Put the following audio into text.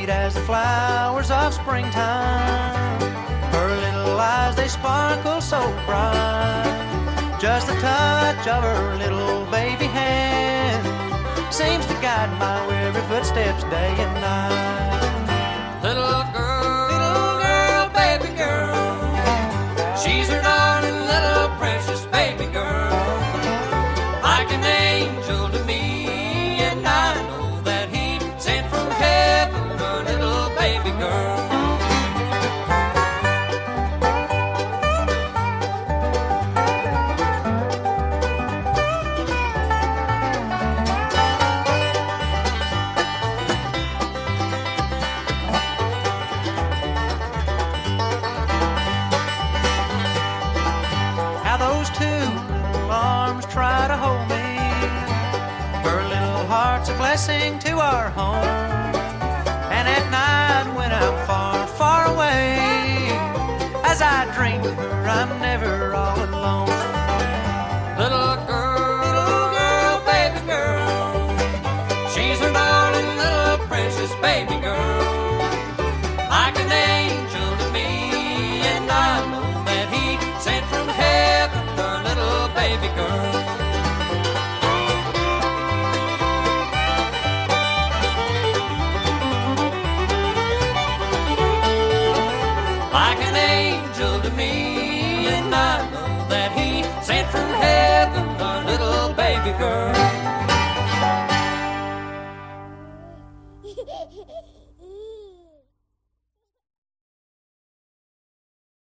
sweet as the flowers of springtime. Her little eyes, they sparkle so bright. Just the touch of her little baby hand seems to guide my weary footsteps day and night. Little girl, baby girl, she's her darling little precious baby girl, like an angel to me, and I know that he sent from heaven a little baby girl. Those two little arms try to hold me. Her little heart's a blessing to our home. And at night when I'm far, far away, as I dream of her, I'm never all alone. Little girl, baby girl, she's her darling little precious baby girl, like an angel to me, and I know that he sent from heaven a little baby girl. Like an angel to me, and I know that he sent from heaven a little baby girl.